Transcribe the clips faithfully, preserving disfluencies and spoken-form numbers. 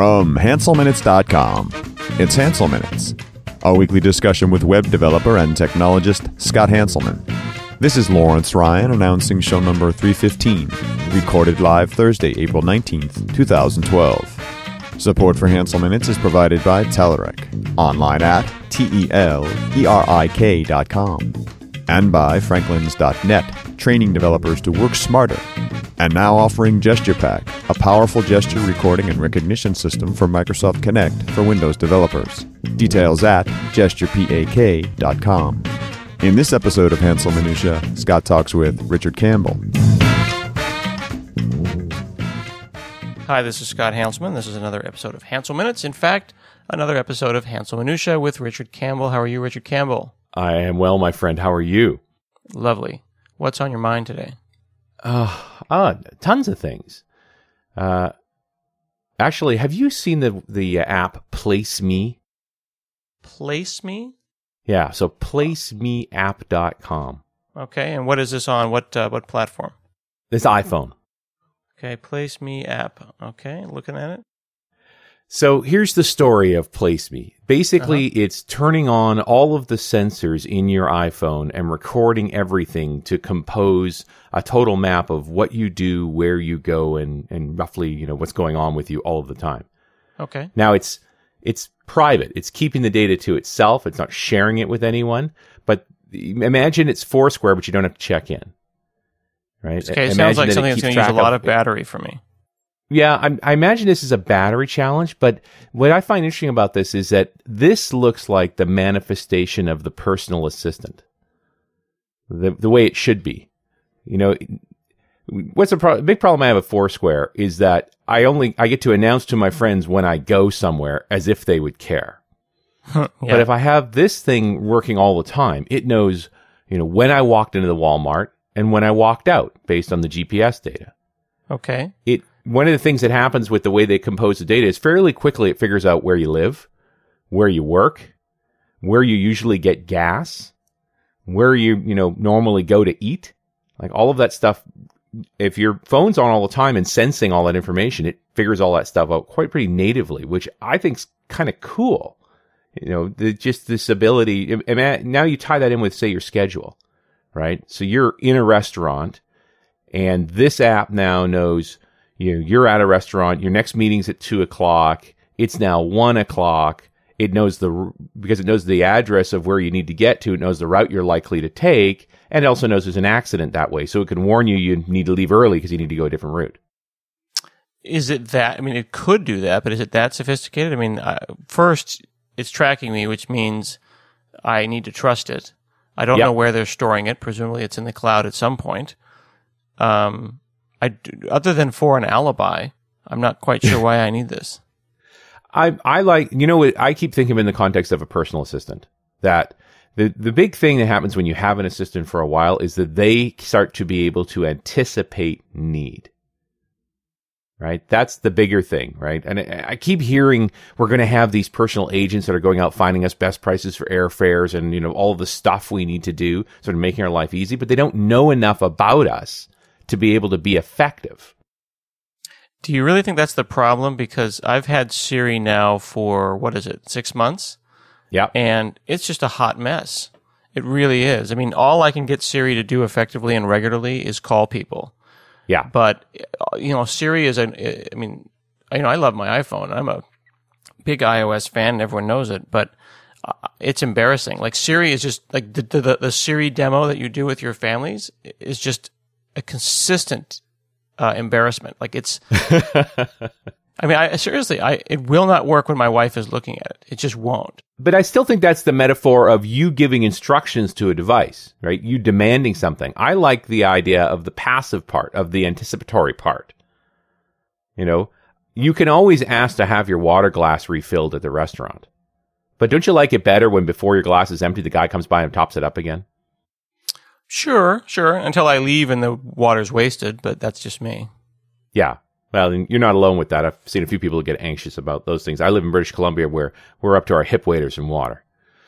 From Hansel Minutes dot com, it's Hansel Minutes, a weekly discussion with web developer and technologist Scott Hanselman. This is Lawrence Ryan announcing show number three fifteen, recorded live Thursday, April nineteenth, twenty twelve. Support for Hansel Minutes is provided by Telerik, online at T E L E R I K dot com, and by Franklins dot net, training developers to work smarter. And now offering GesturePak, a powerful gesture recording and recognition system for Microsoft Kinect for Windows developers. Details at gesture pak dot com. In this episode of Hansel Minutia, Scott talks with Richard Campbell. Hi, this is Scott Hanselman. This is another episode of Hansel Minutes. In fact, another episode of Hansel Minutia with Richard Campbell. How are you, Richard Campbell? I am well, my friend. How are you? Lovely. What's on your mind today? Uh, uh, tons of things. Uh, actually, have you seen the the app Place Me? Place Me? Yeah, so place me app dot com. Okay, and what is this on? What uh, what platform? It's iPhone. Okay, Place Me app. Okay, looking at it. So here's the story of Place Me. Basically, uh-huh. It's turning on all of the sensors in your iPhone and recording everything to compose a total map of what you do, where you go, and, and roughly, you know, what's going on with you all of the time. Okay. Now, it's it's private. It's keeping the data to itself. It's not sharing it with anyone. But imagine it's Foursquare, but you don't have to check in. Right? Okay, it imagine sounds like that something it that's going keeps to use a track lot of battery for me. Yeah, I, I imagine this is a battery challenge, but what I find interesting about this is that this looks like the manifestation of the personal assistant, the the way it should be. You know, what's a pro- big problem I have with Foursquare is that I only I get to announce to my friends when I go somewhere as if they would care. yeah. But if I have this thing working all the time, it knows, you know, when I walked into the Walmart and when I walked out based on the G P S data. Okay. It One of the things that happens with the way they compose the data is fairly quickly it figures out where you live, where you work, where you usually get gas, where you, you know, normally go to eat. Like all of that stuff, if your phone's on all the time and sensing all that information, it figures all that stuff out quite pretty natively, which I think's kind of cool. You know, the, just this ability. Now you tie that in with, say, your schedule, right? So you're in a restaurant, and this app now knows, you know, you're at a restaurant, your next meeting's at two o'clock, it's now one o'clock, it knows the, because it knows the address of where you need to get to, it knows the route you're likely to take, and it also knows there's an accident that way, so it can warn you you need to leave early because you need to go a different route. Is it that, I mean, it could do that, but is it that sophisticated? I mean, uh, first, it's tracking me, which means I need to trust it. I don't yep. know where they're storing it, presumably it's in the cloud at some point. Um... I, other than for an alibi, I'm not quite sure why I need this. I I like, you know, I keep thinking in the context of a personal assistant, that the, the big thing that happens when you have an assistant for a while is that they start to be able to anticipate need. Right? That's the bigger thing, right? And I, I keep hearing we're going to have these personal agents that are going out finding us best prices for airfares and, you know, all the stuff we need to do, sort of making our life easy, but they don't know enough about us to be able to be effective. Do you really think that's the problem? Because I've had Siri now for, what is it, six months? Yeah. And it's just a hot mess. It really is. I mean, all I can get Siri to do effectively and regularly is call people. Yeah. But, you know, Siri is, a, I mean, you know, I love my iPhone. I'm a big iOS fan, and everyone knows it, but it's embarrassing. Like, Siri is just, like, the, the, the Siri demo that you do with your families is just a consistent uh, embarrassment. Like it's, I mean, I seriously, I it will not work when my wife is looking at it. It just won't. But I still think that's the metaphor of you giving instructions to a device, right? You demanding something. I like the idea of the passive part, of the anticipatory part. You know, you can always ask to have your water glass refilled at the restaurant. But don't you like it better when before your glass is empty, the guy comes by and tops it up again? Sure, sure, until I leave and the water's wasted, but that's just me. Yeah. Well, you're not alone with that. I've seen a few people get anxious about those things. I live in British Columbia where we're up to our hip waders in water.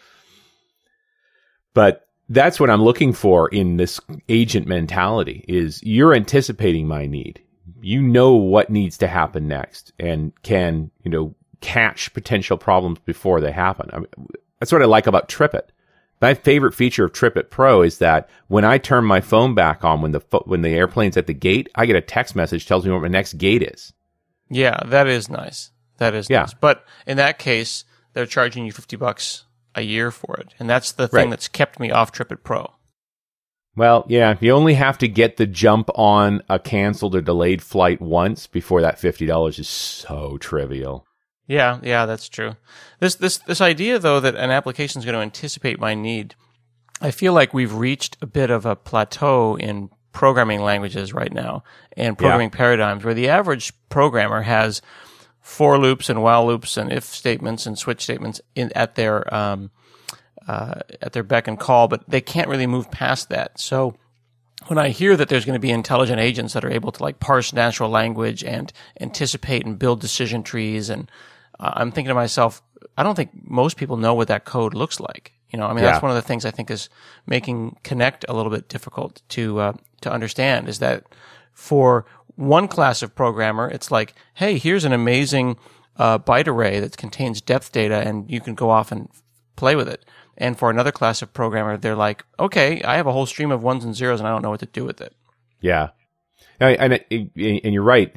But that's what I'm looking for in this agent mentality is you're anticipating my need. you know what needs to happen next and can, you know, catch potential problems before they happen. I mean, that's what I like about TripIt. My favorite feature of TripIt Pro is that when I turn my phone back on when the fo- when the airplane's at the gate, I get a text message tells me what my next gate is. Yeah, that is nice. That is yeah. nice. But in that case, they're charging you fifty bucks a year for it. And that's the thing right. that's kept me off TripIt Pro. Well, yeah, you only have to get the jump on a canceled or delayed flight once before that fifty dollars is so trivial. Yeah, yeah, that's true. This this this idea though that an application is going to anticipate my need, I feel like we've reached a bit of a plateau in programming languages right now and programming yeah. paradigms where the average programmer has for loops and while loops and if statements and switch statements in at their um uh at their beck and call, but they can't really move past that. So when I hear that there's going to be intelligent agents that are able to like parse natural language and anticipate and build decision trees, and uh, I'm thinking to myself, I don't think most people know what that code looks like. You know, I mean, yeah. that's one of the things I think is making Connect a little bit difficult to uh, to understand, is that for one class of programmer, it's like, hey, here's an amazing uh, byte array that contains depth data, and you can go off and play with it. And for another class of programmer, they're like, okay, I have a whole stream of ones and zeros, and I don't know what to do with it. Yeah, and and, and you're right.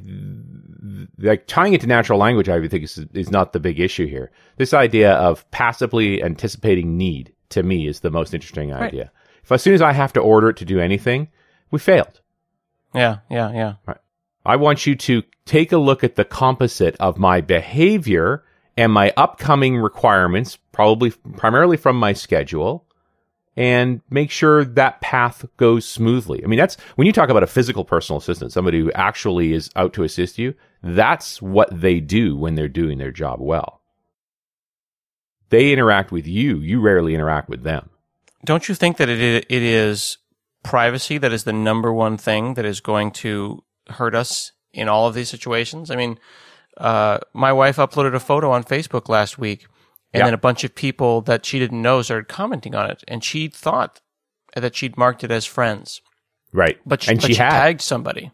Like tying it to natural language, I think is is not the big issue here. This idea of passively anticipating need, to me, is the most interesting idea. Right. If as soon as I have to order it to do anything, we failed. Yeah, yeah, yeah. Right. I want you to take a look at the composite of my behavior and my upcoming requirements, probably primarily from my schedule, and make sure that path goes smoothly. I mean, that's when you talk about a physical personal assistant, somebody who actually is out to assist you, that's what they do when they're doing their job well. They interact with you. You rarely interact with them. Don't you think that it it is privacy that is the number one thing that is going to hurt us in all of these situations? I mean, uh, my wife uploaded a photo on Facebook last week, and yeah. then a bunch of people that she didn't know started commenting on it, and she thought that she'd marked it as friends. Right. But she, and but she, she had. tagged somebody.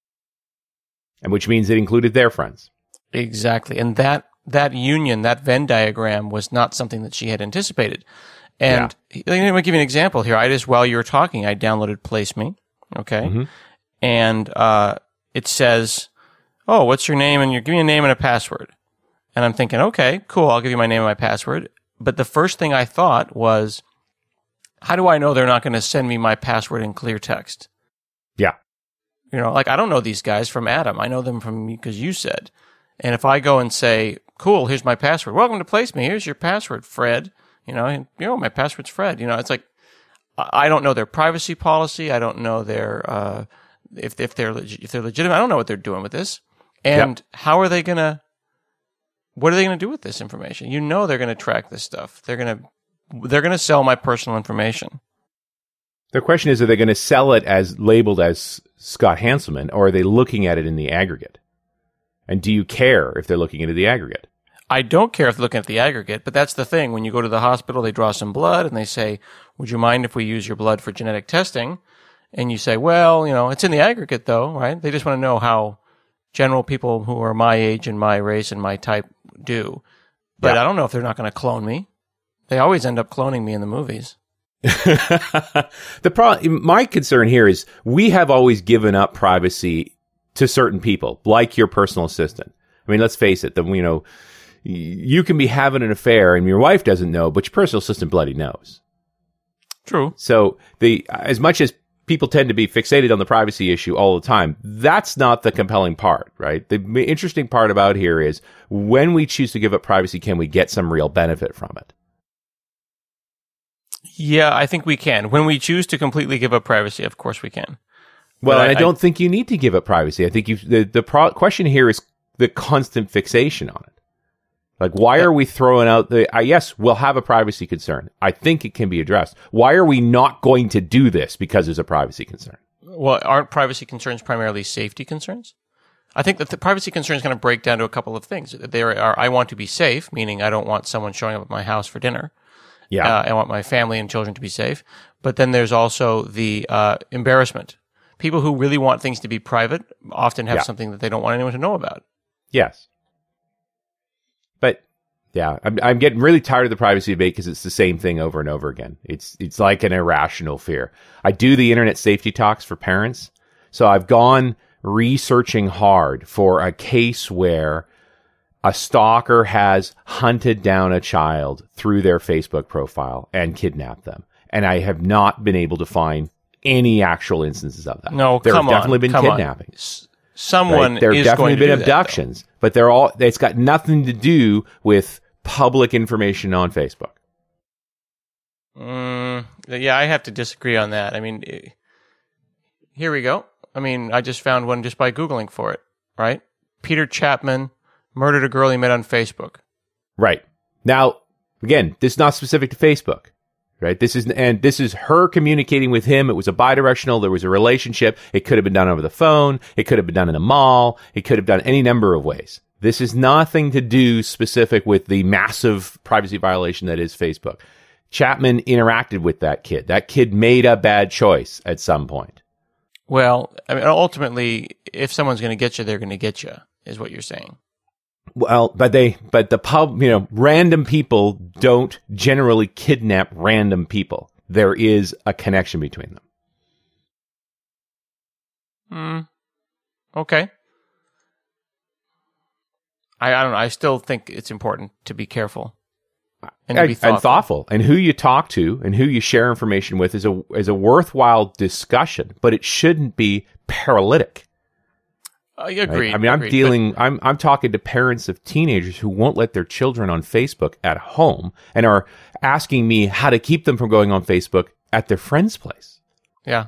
And which means it included their friends. Exactly. And that, that union, that Venn diagram was not something that she had anticipated. And yeah. let me give you an example here. I just, while you were talking, I downloaded PlaceMe. Okay. Mm-hmm. And, uh, it says, oh, what's your name? And you're giving me a name and a password. And I'm thinking, okay, cool. I'll give you my name and my password. But the first thing I thought was, how do I know they're not going to send me my password in clear text? Yeah. You know, like I don't know these guys from Adam. I know them from because you said. And if I go and say, cool, here's my password. Welcome to PlaceMe. Here's your password, Fred. You know, and, you know, my password's Fred. You know, it's like, I don't know their privacy policy. I don't know their, uh, if, if they're, if they're legitimate. I don't know what they're doing with this. And yep. how are they going to, what are they going to do with this information? You know, they're going to track this stuff. They're going to, they're going to sell my personal information. The question is, are they going to sell it as labeled as Scott Hanselman, or are they looking at it in the aggregate? And do you care if they're looking into the aggregate? I don't care if they're looking at the aggregate, but that's the thing. When you go to the hospital, they draw some blood and they say, would you mind if we use your blood for genetic testing? And you say, well, you know, it's in the aggregate though, right? They just want to know how general people who are my age and my race and my type do. But yeah. I don't know if they're not going to clone me. They always end up cloning me in the movies. The problem, my concern here is we have always given up privacy to certain people, like your personal assistant. I mean, let's face it, the, you know, you can be having an affair and your wife doesn't know, but your personal assistant bloody knows. True. So the as much as people tend to be fixated on the privacy issue all the time, that's not the compelling part, right? The interesting part about here is when we choose to give up privacy, can we get some real benefit from it? Yeah, I think we can. When we choose to completely give up privacy, of course we can. Well, I, and I don't I, think you need to give up privacy. I think you the the pro- question here is the constant fixation on it. Like, why are we throwing out the, uh, yes, we'll have a privacy concern. I think it can be addressed. Why are we not going to do this because there's a privacy concern? Well, aren't privacy concerns primarily safety concerns? I think that the privacy concern is going to break down to a couple of things. There are, I want to be safe, meaning I don't want someone showing up at my house for dinner. Yeah. Uh, I want my family and children to be safe. But then there's also the uh, embarrassment, people who really want things to be private often have Yeah. something that they don't want anyone to know about. Yes. But yeah, I'm, I'm getting really tired of the privacy debate because it's the same thing over and over again. It's it's like an irrational fear. I do the internet safety talks for parents. So I've gone researching hard for a case where a stalker has hunted down a child through their Facebook profile and kidnapped them. And I have not been able to find any actual instances of that. No, there come have definitely on, been come kidnapping. On. S- Someone right? There have is definitely going to been do that, abductions, but they're all. It's got nothing to do with public information on Facebook. Mm, yeah, I have to disagree on that. I mean, eh, here we go. I mean, I just found one just by Googling for it, right? Peter Chapman murdered a girl he met on Facebook. Right. Now, again, this is not specific to Facebook, right? This is, and this is her communicating with him. It was a bidirectional. There was a relationship. It could have been done over the phone. It could have been done in a mall. It could have done any number of ways. This is nothing to do specific with the massive privacy violation that is Facebook. Chapman interacted with that kid. That kid made a bad choice at some point. Well, I mean, ultimately, if someone's going to get you, they're going to get you, is what you're saying. Well, but they, but the pub, you know, random people don't generally kidnap random people. There is a connection between them. Hmm. Okay. I, I don't know. I still think it's important to be careful and to be thoughtful. And thoughtful. And who you talk to and who you share information with is a is a worthwhile discussion, but it shouldn't be paralytic. I agree. Right? I mean, I'm agreed, dealing. but- I'm I'm talking to parents of teenagers who won't let their children on Facebook at home and are asking me how to keep them from going on Facebook at their friend's place. Yeah.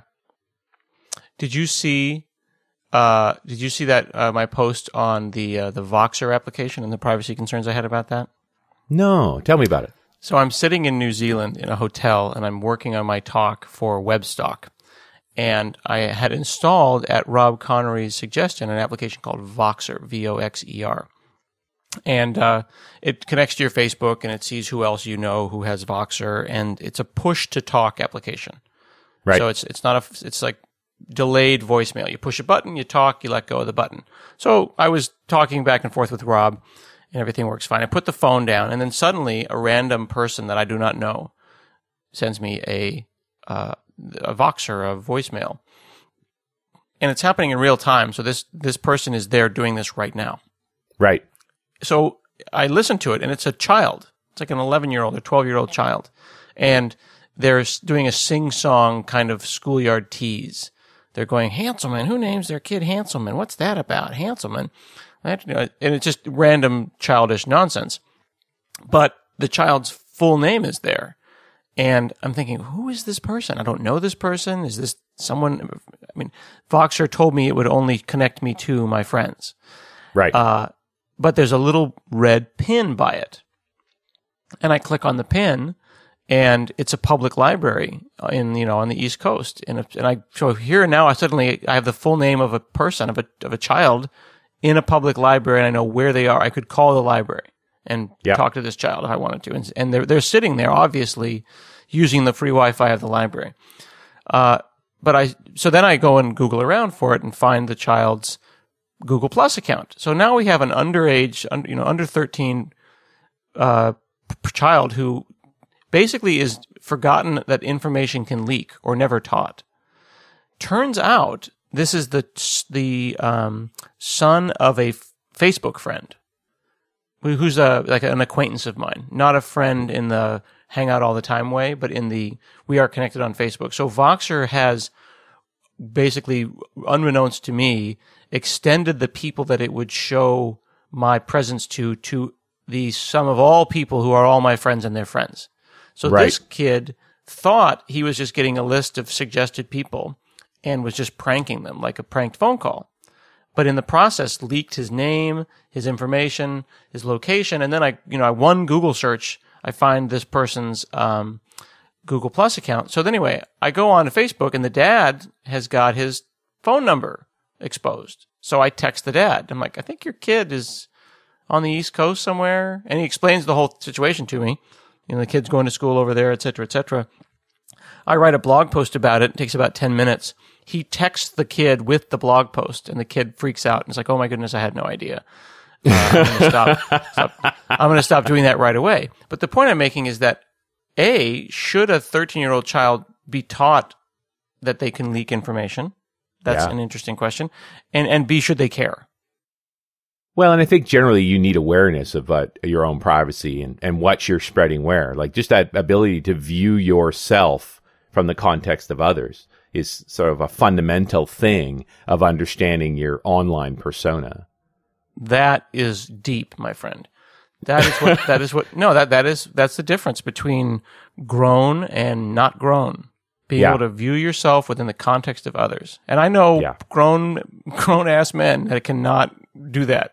Did you see? Uh, did you see that uh, my post on the uh, the Voxer application and the privacy concerns I had about that? No, tell me about it. So I'm sitting in New Zealand in a hotel and I'm working on my talk for WebStock. And I had installed at Rob Connery's suggestion an application called Voxer, V O X E R. And uh, it connects to your Facebook and it sees who else you know who has Voxer, and it's a push to talk application. Right. So it's it's not a it's like delayed voicemail. You push a button, you talk, you let go of the button. So I was talking back and forth with Rob, and everything works fine. I put the phone down, and then suddenly a random person that I do not know sends me a uh, a Voxer, a voicemail, and it's happening in real time. So this this person is there doing this right now. Right. So I listen to it, and it's a child. It's like an eleven-year-old or twelve-year-old child, and they're s- doing a sing-song kind of schoolyard tease. They're going, Hanselman, who names their kid Hanselman? What's that about, Hanselman? That, you know, and it's just random childish nonsense. But the child's full name is there. And I'm thinking, who is this person? I don't know this person. Is this someone? I mean, Voxer told me it would only connect me to my friends. Right. Uh, but there's a little red pin by it. And I click on the pin, and it's a public library in, you know, on the East Coast. And, if, and I, so here now I suddenly, I have the full name of a person, of a, of a child in a public library, and I know where they are. I could call the library and Yeah. talk to this child if I wanted to. And, and they're, they're sitting there, obviously, using the free Wi-Fi of the library. Uh, but I, so then I go and Google around for it and find the child's Google Plus account. So now we have an underage, un, you know, under thirteen, uh, p- child who basically is forgotten that information can leak or never taught. Turns out this is the, the, um, son of a f- Facebook friend who's a, like an acquaintance of mine, not a friend in the hang out all the time way, but in the, we are connected on Facebook. So Voxer has basically, unbeknownst to me, extended the people that it would show my presence to, to the sum of all people who are all my friends and their friends. So Right. this kid thought he was just getting a list of suggested people and was just pranking them like a pranked phone call. But in the process, leaked his name, his information, his location, and then I, you know, I one Google search, I find this person's um, Google Plus account. So anyway, I go on to Facebook, and the dad has got his phone number exposed. So I text the dad. I'm like, I think your kid is on the East Coast somewhere, and he explains the whole situation to me. You know, the kid's going to school over there, et cetera, et cetera. I write a blog post about it. It takes about ten minutes. He texts the kid with the blog post, and the kid freaks out and is like, "Oh my goodness, I had no idea." Uh, I'm going to stop, stop. I'm going to stop doing that right away. But the point I'm making is that A, should a thirteen-year-old child be taught that they can leak information? That's Yeah. an interesting question. And and B, should they care? Well, and I think generally you need awareness of uh, your own privacy and, and what you're spreading where. Like just that ability to view yourself from the context of others is sort of a fundamental thing of understanding your online persona. That is deep, my friend. That is what, that is what, no, that, that is, that's the difference between grown and not grown. Being Yeah. able to view yourself within the context of others. And I know Yeah. grown, grown ass men that cannot do that.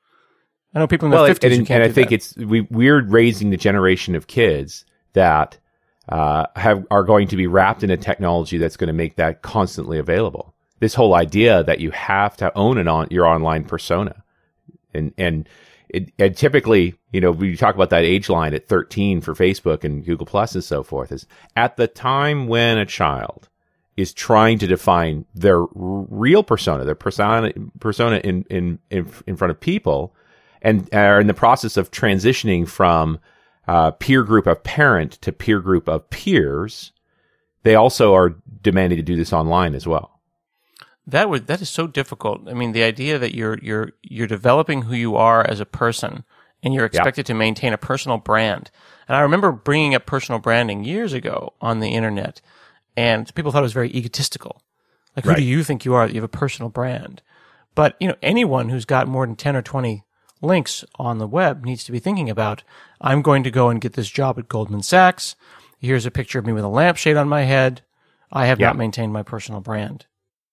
I know people in Well, their and, fifties who and, can't and I do think that. it's we, we're raising the generation of kids that uh, have are going to be wrapped in a technology that's going to make that constantly available. This whole idea that you have to own an on your online persona, and and it, and typically, you know, we talk about that age line at thirteen for Facebook and Google Plus and so forth. Is at the time when a child is trying to define their r- real persona, their persona persona in in in, in front of people. And are in the process of transitioning from uh, peer group of parent to peer group of peers, they also are demanding to do this online as well. That would that is so difficult. I mean, the idea that you're you're you're developing who you are as a person, and you're expected to maintain a personal brand. And I remember bringing up personal branding years ago on the internet, and people thought it was very egotistical. Like, who Right. do you think you are that you have a personal brand? But you know, anyone who's got more than ten or twenty links on the web needs to be thinking about, I'm going to go and get this job at Goldman Sachs. Here's a picture of me with a lampshade on my head. I have Yeah. not maintained my personal brand.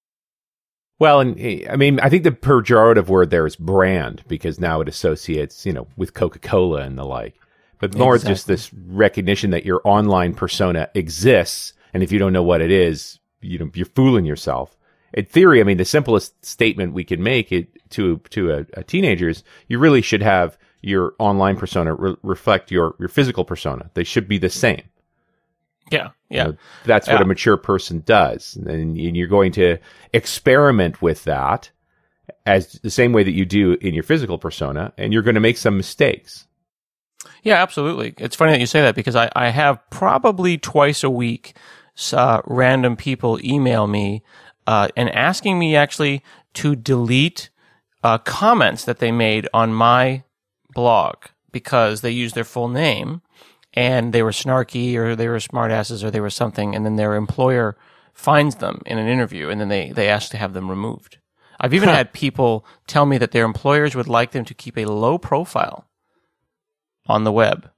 Well, and I mean, I think the pejorative word there is brand because now it associates, you know, with Coca-Cola and the like. But more Exactly. just this recognition that your online persona exists, and if you don't know what it is, you know, you're fooling yourself. In theory, I mean, the simplest statement we can make it to to a, a teenager is you really should have your online persona re- reflect your, your physical persona. They should be the same. Yeah, yeah. You know, that's what Yeah. a mature person does. And, and you're going to experiment with that as the same way that you do in your physical persona, and you're going to make some mistakes. Yeah, absolutely. It's funny that you say that because I, I have probably twice a week uh, random people email me uh, and asking me actually to delete uh, comments that they made on my blog because they used their full name and they were snarky or they were smartasses or they were something, and then their employer finds them in an interview and then they, they ask to have them removed. I've even had people tell me that their employers would like them to keep a low profile on the web.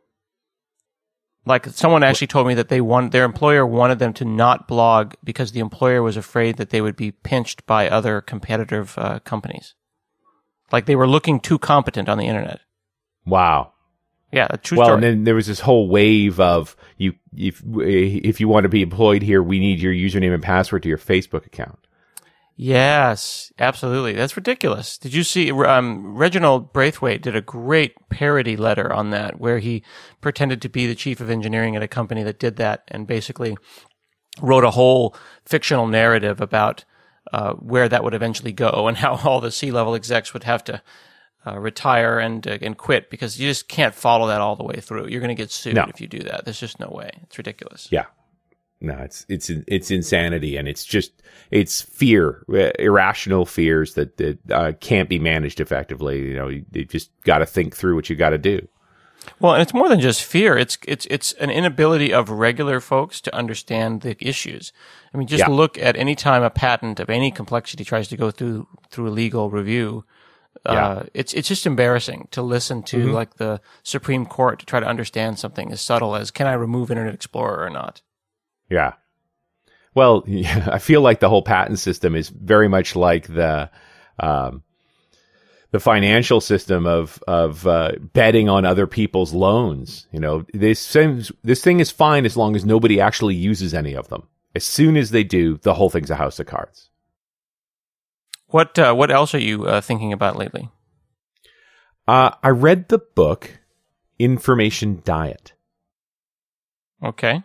Like someone actually told me that they want their employer wanted them to not blog because the employer was afraid that they would be pinched by other competitive uh, companies. Like they were looking too competent on the internet. Wow. Yeah, a true Well, story. and then there was this whole wave of you. If if you want to be employed here, we need your username and password to your Facebook account. Yes, absolutely. That's ridiculous. Did you see um, Reginald Braithwaite did a great parody letter on that where he pretended to be the chief of engineering at a company that did that and basically wrote a whole fictional narrative about uh, where that would eventually go and how all the C-level execs would have to uh, retire and uh, and quit because you just can't follow that all the way through. You're going to get sued No. if you do that. There's just no way. It's ridiculous. Yeah. No, it's it's it's insanity, and it's just it's fear, uh, irrational fears that that uh, can't be managed effectively. You know, you, you just got to think through what you got to do. Well, and it's more than just fear. It's it's it's an inability of regular folks to understand the issues. I mean, just Yeah. look at any time a patent of any complexity tries to go through through a legal review. Uh, Yeah. it's it's just embarrassing to listen to Mm-hmm. like the Supreme Court to try to understand something as subtle as can I remove Internet Explorer or not? Yeah. Well, yeah, I feel like the whole patent system is very much like the um, the financial system of of uh, betting on other people's loans. You know, this seems, this thing is fine as long as nobody actually uses any of them. As soon as they do, the whole thing's a house of cards. What uh, what else are you uh, thinking about lately? Uh, I read the book Information Diet. Okay.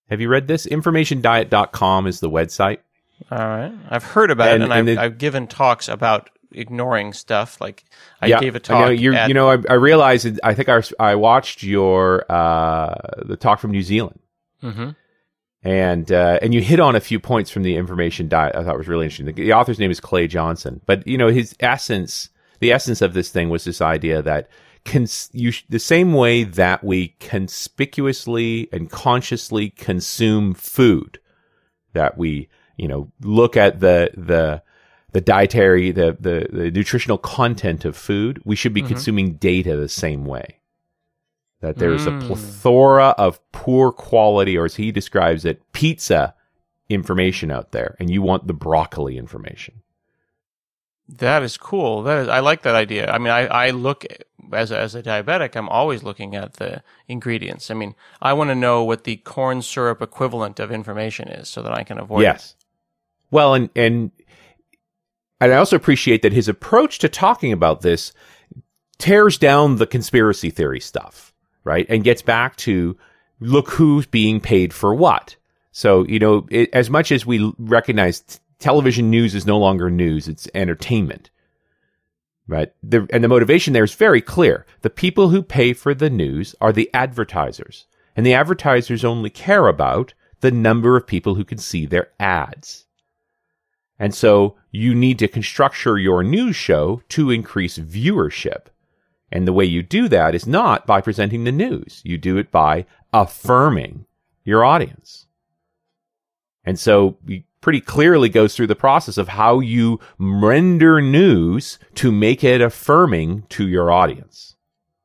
Have you read this? information diet dot com is the website. All right. I've heard about And- it, and, and I've, it- I've given talks about ignoring stuff. Like I yeah, gave a I talk. know, you're, at, you know, I, I realized, it- I think I, I watched your, uh, the talk from New Zealand. hmm And uh, and you hit on a few points from the information diet. I thought was really interesting. The, the author's name is Clay Johnson, but you know his essence, the essence of this thing was this idea that cons- you sh- the same way that we conspicuously and consciously consume food, that we you know look at the the the dietary the the, the nutritional content of food, we should be Mhm. consuming data the same way. That there's Mm. a plethora of poor quality, or as he describes it, pizza information out there, and you want the broccoli information. That is cool. That is, I like that idea. I mean, I, I look as a, as a diabetic, I'm always looking at the ingredients. I mean, I want to know what the corn syrup equivalent of information is, so that I can avoid Yes. Well, and and and I also appreciate that his approach to talking about this tears down the conspiracy theory stuff, right? And gets back to look who's being paid for what. So, you know, it, as much as we recognize t- television news is no longer news, it's entertainment, right? The, and the motivation there is very clear. The people who pay for the news are the advertisers, and the advertisers only care about the number of people who can see their ads. And so you need to structure your news show to increase viewership. And the way you do that is not by presenting the news. You do it by affirming your audience. And so he pretty clearly goes through the process of how you render news to make it affirming to your audience.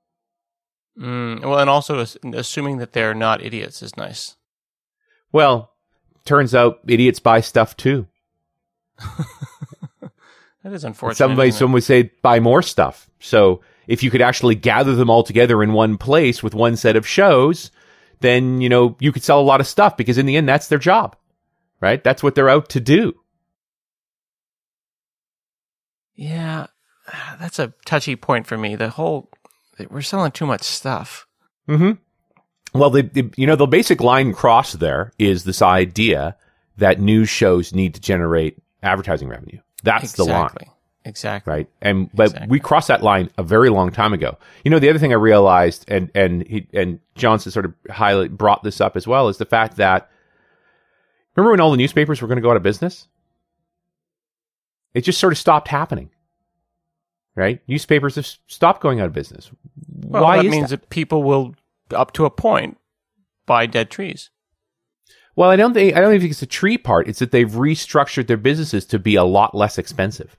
Mm, well, and also ass- assuming that they're not idiots is nice. Well, turns out idiots buy stuff too. That is unfortunate. Somebody, isn't it? some would say buy more stuff. So if you could actually gather them all together in one place with one set of shows, then, you know, you could sell a lot of stuff, because in the end, that's their job, right? That's what they're out to do. Yeah, that's a touchy point for me. The whole, we're selling too much stuff. Mm-hmm. Well, the, the you know, the basic line cross there is this idea that news shows need to generate advertising revenue. That's the line. Exactly. Exactly. Right. And, but Exactly. we crossed that line a very long time ago. You know, the other thing I realized, and, and he, and Johnson sort of highlight, brought this up as well, is the fact that, remember when all the newspapers were going to go out of business? It just sort of stopped happening. Right? Newspapers have stopped going out of business. Well, Why that is means that? that people will, up to a point, buy dead trees. Well, I don't think, I don't think it's the tree part. It's that they've restructured their businesses to be a lot less expensive.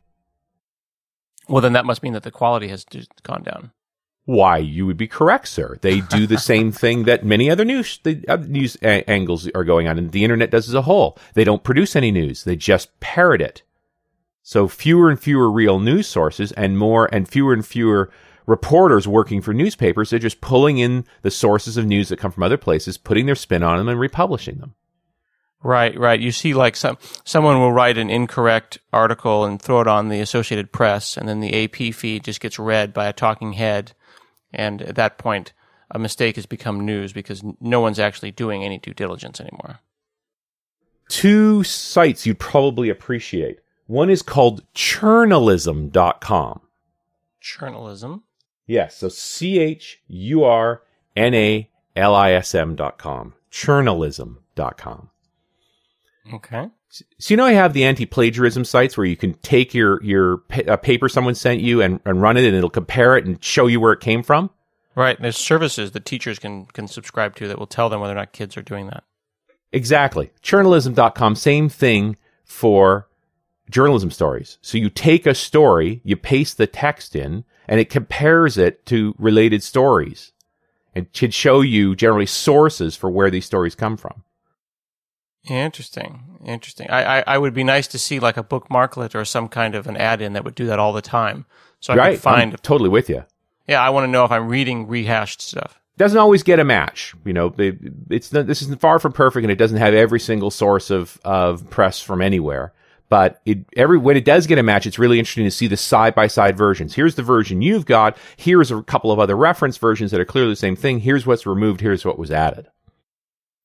Well, then that must mean that the quality has just gone down. Why, you would be correct, sir. They do the same thing that many other news the other news a- angles are going on, and the internet does as a whole. They don't produce any news; they just parrot it. So fewer and fewer real news sources, and more and fewer and fewer reporters working for newspapers. They're just pulling in the sources of news that come from other places, putting their spin on them, and republishing them. Right, right. You see, like some someone will write an incorrect article and throw it on the Associated Press, and then the A P feed just gets read by a talking head, and at that point, a mistake has become news because no one's actually doing any due diligence anymore. Two sites you'd probably appreciate. One is called churnalism dot com. Journalism. Yes, so C H U R N A L I S M dot com. churnalism dot com. Okay. So you know I have the anti-plagiarism sites where you can take your your pa- a paper someone sent you and, and run it, and it'll compare it and show you where it came from? Right. There's services that teachers can, can subscribe to that will tell them whether or not kids are doing that. Exactly. churnalism dot com, same thing for journalism stories. So you take a story, you paste the text in, and it compares it to related stories. It should show you generally sources for where these stories come from. Interesting. Interesting. I, I, I would be nice to see like a bookmarklet or some kind of an add-in that would do that all the time. So I right. could find, I'm totally with you. yeah, I want to know if I'm reading rehashed stuff. Doesn't always get a match. You know, it, it's not, this is far from perfect, and it doesn't have every single source of, of press from anywhere. But it, every when it does get a match, it's really interesting to see the side-by-side versions. Here's the version you've got. Here's a couple of other reference versions that are clearly the same thing. Here's what's removed. Here's what was added.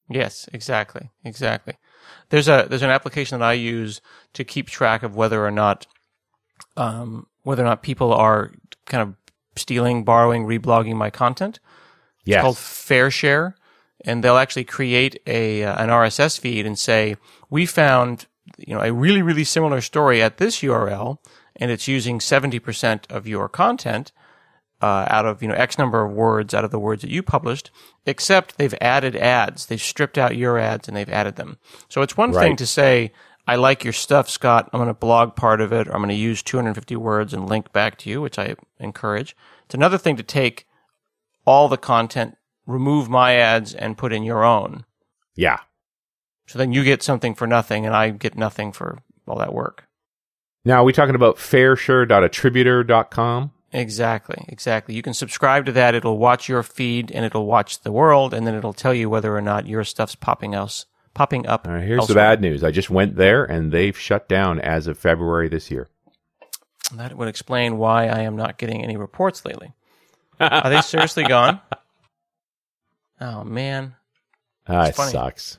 Yes, exactly, exactly. There's a there's an application that I use to keep track of whether or not um, whether or not people are kind of stealing, borrowing, reblogging my content. Yes. It's called FairShare, and they'll actually create a uh, an R S S feed and say, we found you know a really really similar story at this U R L, and it's using seventy percent of your content. Uh, out of, you know, X number of words out of the words that you published, except they've added ads. They've stripped out your ads and they've added them. So it's one Right. thing to say, I like your stuff, Scott. I'm going to blog part of it, or I'm going to use two hundred fifty words and link back to you, which I encourage. It's another thing to take all the content, remove my ads, and put in your own. Yeah. So then you get something for nothing, and I get nothing for all that work. Now, are we talking about fairshare dot attributor dot com? Exactly, exactly. You can subscribe to that. It'll watch your feed and it'll watch the world, and then it'll tell you whether or not your stuff's popping else, popping up. All right, here's elsewhere. the bad news. I just went there, and they've shut down as of February this year. That would explain why I am not getting any reports lately. Are they seriously gone? Oh, man. Ah, It's it funny. sucks.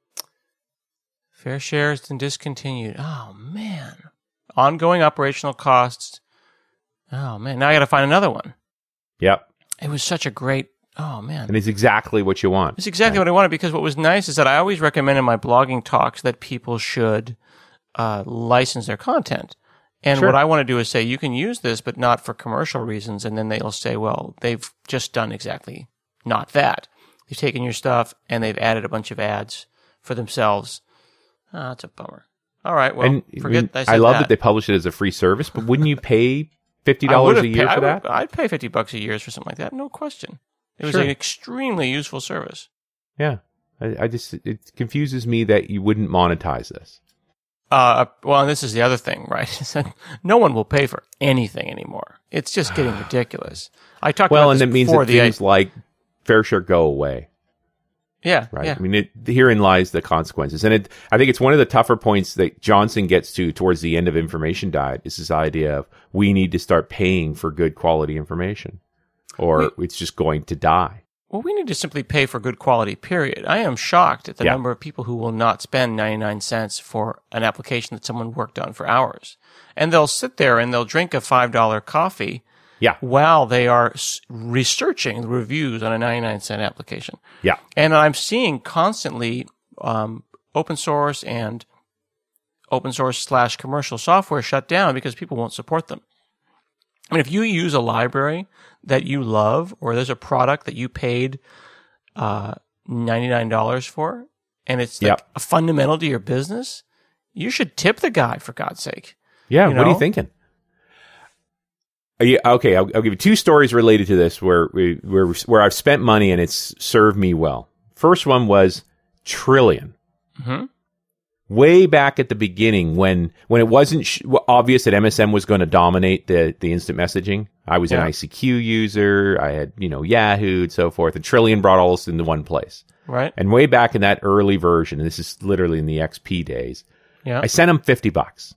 Fair share has been discontinued. Oh, man. Ongoing operational costs. Oh, man. Now I got to find another one. Yep. It was such a great... Oh, man. And it's exactly what you want. It's exactly what I wanted, because what was nice is that I always recommend in my blogging talks that people should uh, license their content. And Sure. what I want to do is say, you can use this, but not for commercial reasons. And then they'll say, well, they've just done exactly not that. They've taken your stuff and they've added a bunch of ads for themselves. Ah, that's a bummer. All right, well, and forget I, I said I love that. that they publish it as a free service, but wouldn't you pay fifty I dollars would've a year pay- for I would- that? I'd pay fifty bucks a year for something like that, no question. It was Sure. an extremely useful service. Yeah. I, I just, it confuses me that you wouldn't monetize this. Uh, well, and this is the other thing, right? is that no one will pay for anything anymore. It's just getting ridiculous. I talked Well, about and this it means before that the things like FairShare go away. yeah, Right. yeah. I mean, it, herein lies the consequences. And it, I think it's one of the tougher points that Johnson gets to towards the end of Information Diet is this idea of we need to start paying for good quality information or it's just going to die. Well, we need to simply pay for good quality, period. I am shocked at the Yeah. number of people who will not spend ninety-nine cents for an application that someone worked on for hours. And they'll sit there and they'll drink a five dollar coffee Yeah. while they are s- researching the reviews on a ninety-nine cent application. Yeah. And I'm seeing constantly um, open source and open source slash commercial software shut down because people won't support them. I mean, if you use a library that you love, or there's a product that you paid uh, ninety-nine dollars for, and it's like Yep. a fundamental to your business, you should tip the guy, for God's sake. Yeah. You What are know? you thinking? Are you, okay. I'll, I'll give you two stories related to this where, we, where, where I've spent money and it's served me well. First one was Trillion. Mm-hmm. Way back at the beginning when when it wasn't sh- obvious that M S M was going to dominate the, the instant messaging. I was an Yeah. I C Q user. I had, you know, Yahoo and so forth. And Trillion brought all this into one place. Right? And way back in that early version, and this is literally in the X P days, Yeah. I sent them fifty bucks.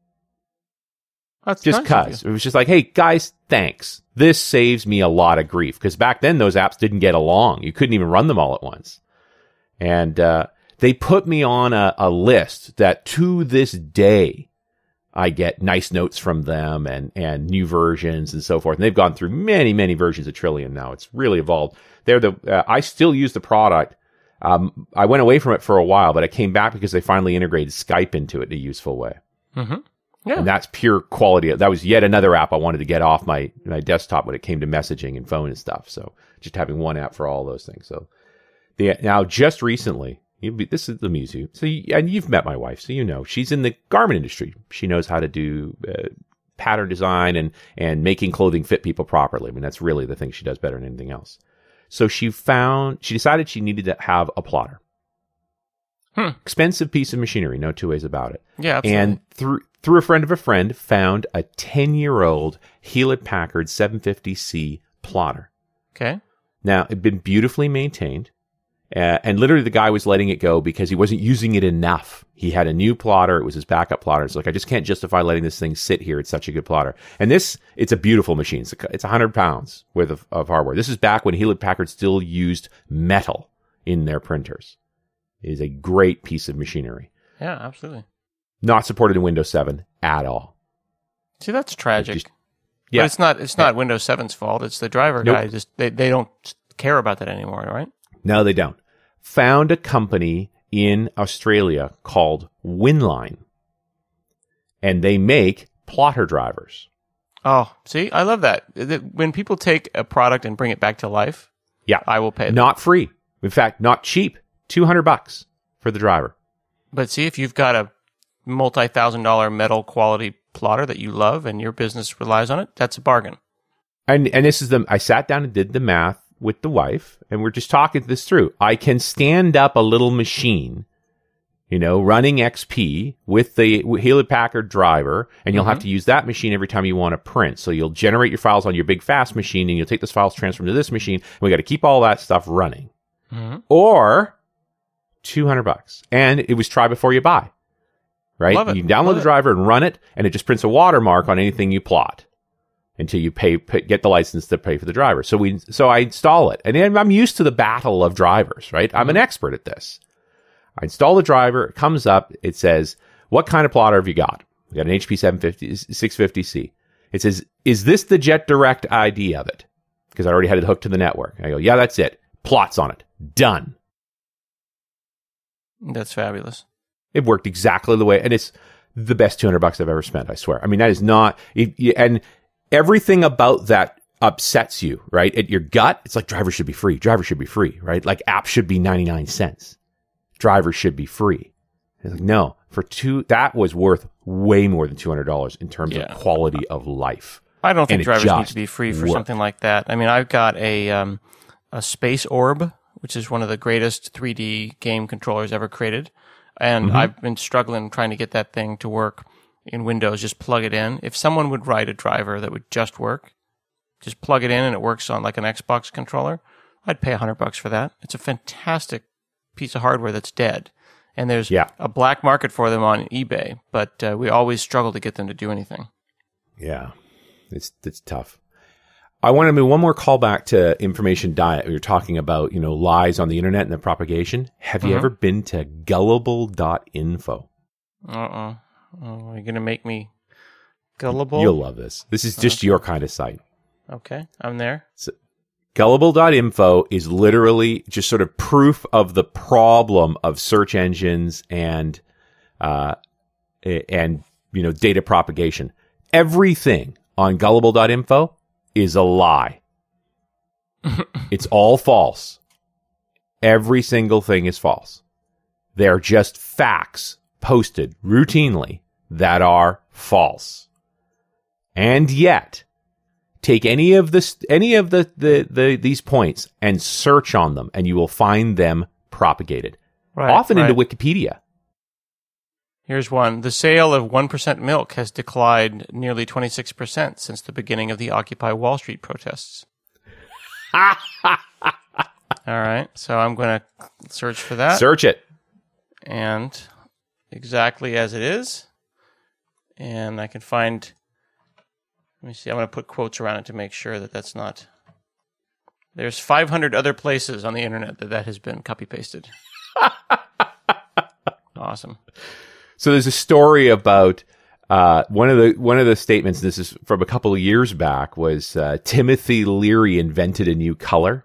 That's Just nice of cause. you. It was just like, hey, guys, thanks. This saves me a lot of grief. Because back then, those apps didn't get along. You couldn't even run them all at once. And uh, they put me on a, a list that to this day, I get nice notes from them and, and new versions and so forth. And they've gone through many, many versions of Trillion now. It's really evolved. They're the, uh, I still use the product. Um, I went away from it for a while, but I came back because they finally integrated Skype into it in a useful way. Mm-hmm. Yeah. And that's pure quality. That was yet another app I wanted to get off my, my desktop when it came to messaging and phone and stuff. So just having one app for all those things. So the, now just recently, you'll be, this is amuse you. So you, and you've met my wife, so you know she's in the garment industry. She knows how to do uh, pattern design and and making clothing fit people properly. I mean, that's really the thing she does better than anything else. So she found she decided she needed to have a plotter. Hmm. Expensive piece of machinery, no two ways about it. Yeah, absolutely. And through through a friend of a friend, found a ten-year-old Hewlett Packard seven fifty C plotter. Okay. Now, it'd been beautifully maintained, uh, and literally the guy was letting it go because he wasn't using it enough. He had a new plotter. It was his backup plotter. It's like, I just can't justify letting this thing sit here. It's such a good plotter. And this, it's a beautiful machine. It's, a, it's one hundred pounds worth of, of hardware. This is back when Hewlett Packard still used metal in their printers. It is a great piece of machinery. Yeah, absolutely. Not supported in Windows seven at all. See, that's tragic. Just, yeah. But it's not it's not Windows seven's fault. It's the driver Nope. guy. Just they, they don't care about that anymore, right? No, they don't. Found a company in Australia called Winline. And they make plotter drivers. Oh, see, I love that. When people take a product and bring it back to life, Yeah. I will pay them. Not free. In fact, not cheap. two hundred bucks for the driver. But see, if you've got a multi-thousand dollar metal quality plotter that you love and your business relies on it, that's a bargain. And and this is the I sat down and did the math with the wife, and we're just talking this through. I can stand up a little machine, you know, running X P with the Hewlett Packard driver, and you'll Mm-hmm. have to use that machine every time you want to print. So you'll generate your files on your big fast machine, and you'll take those files, transfer them to this machine, and we got to keep all that stuff running. Mm-hmm. Or two hundred bucks. And it was try before you buy. Right? Love it. You can download Love the it. driver and run it, and it just prints a watermark on anything you plot until you pay, pay get the license to pay for the driver. So we so I install it. And then I'm used to the battle of drivers, right? I'm an expert at this. I install the driver, it comes up, it says, what kind of plotter have you got? We got an H P seven fifty, six fifty C. It says, is this the JetDirect I D of it? Because I already had it hooked to the network. I go, yeah, that's it. Plots on it. Done. That's fabulous. It worked exactly the way, and it's the best two hundred bucks I've ever spent, I swear. I mean, that is not, it, and everything about that upsets you, right? At your gut, it's like driver should be free. Driver should be free, right? Like app should be ninety-nine cents. Driver should be free. It's like, no, for two, that was worth way more than two hundred dollars in terms Yeah. of quality of life. I don't think And it drivers need just to be free for worked. something like that. I mean, I've got a um, a Space Orb, which is one of the greatest three D game controllers ever created. And Mm-hmm. I've been struggling trying to get that thing to work in Windows. Just plug it in. If someone would write a driver that would just work, just plug it in and it works on like an Xbox controller, I'd pay a hundred bucks for that. It's a fantastic piece of hardware that's dead. And there's Yeah. a black market for them on eBay, but uh, we always struggle to get them to do anything. Yeah, it's it's tough. I want to move one more callback to information diet. We were talking about, you know, lies on the internet and the propagation. Have you Mhm. ever been to gullible dot info? Uh-uh. Oh, are you going to make me gullible? You'll love this. This is just your kind of site. Okay, I'm there. gullible dot info is literally just sort of proof of the problem of search engines and uh and you know data propagation. Everything on gullible dot info is a lie. It's all false. Every single thing is false. They're just facts posted routinely that are false. And yet, take any of this, any of the, the, the these points and search on them, and you will find them propagated, Right, often right. into Wikipedia. Here's one. The sale of one percent milk has declined nearly twenty-six percent since the beginning of the Occupy Wall Street protests. All right, so I'm going to search for that. Search it. And exactly as it is. And I can find, let me see, I'm going to put quotes around it to make sure that that's not, there's five hundred other places on the internet that that has been copy-pasted. Awesome. So there's a story about uh, one of the one of the statements. This is from a couple of years back. Was uh, Timothy Leary invented a new color,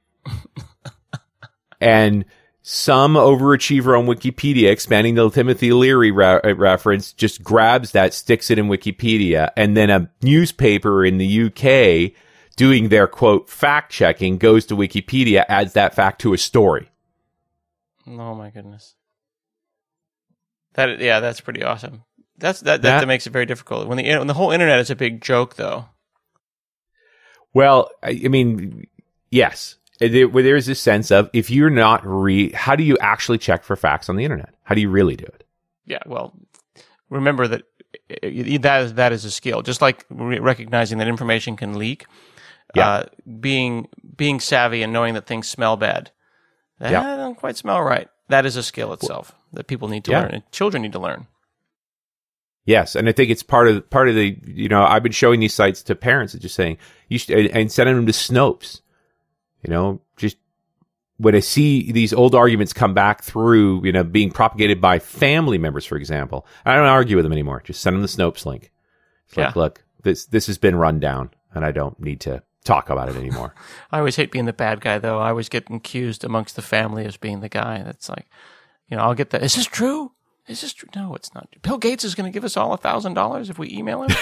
and some overachiever on Wikipedia, expanding the Timothy Leary re- reference, just grabs that, sticks it in Wikipedia, and then a newspaper in the U K doing their quote fact checking goes to Wikipedia, adds that fact to a story. Oh my goodness. That yeah, that's pretty awesome. That's that that, That- that makes it very difficult. When the when the whole internet is a big joke, though. Well, I, I mean, yes, there, where there's this sense of if you're not re, how do you actually check for facts on the internet? How do you really do it? Yeah, well, remember that uh, that is that is a skill. Just like re- recognizing that information can leak, Yeah. uh, being being savvy and knowing that things smell bad. That Yeah. don't quite smell right. That is a skill itself that people need to Yeah. learn, and children need to learn. Yes, and I think it's part of part of the. You know, I've been showing these sites to parents and just saying you should, and sending them to Snopes. You know, just when I see these old arguments come back through, you know, being propagated by family members, for example, I don't argue with them anymore. Just send them the Snopes link. It's like, Yeah. look, this this has been run down, and I don't need to talk about it anymore. I always hate being the bad guy, though. I always get accused amongst the family as being the guy that's like, you know, I'll get that. Is this true? Is this true? No, it's not. Bill Gates is going to give us all a thousand dollars if we email him.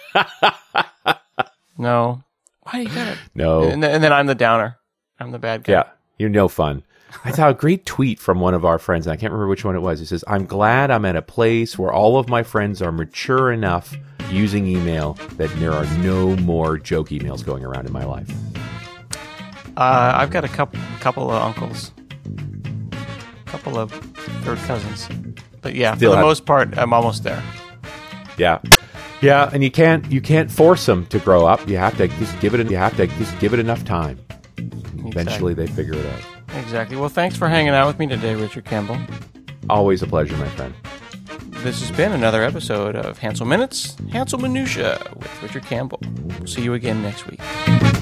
No. Why do you got it? No. And, then- and then I'm the downer. I'm the bad guy. Yeah, you're no fun. I saw a great tweet from one of our friends, and I can't remember which one it was. He says, I'm glad I'm at a place where all of my friends are mature enough using email that there are no more joke emails going around in my life. Uh, I've got a couple, couple of uncles, couple of third cousins, but yeah, Still for the have- most part, I'm almost there. Yeah. Yeah, and you can't you can't force them to grow up. You have to just give it you have to just give it enough time. Eventually they figure it out. Exactly. Well, thanks for hanging out with me today, Richard Campbell. Always a pleasure, my friend. This has been another episode of Hansel Minutes, Hansel Minutia with Richard Campbell. We'll see you again next week.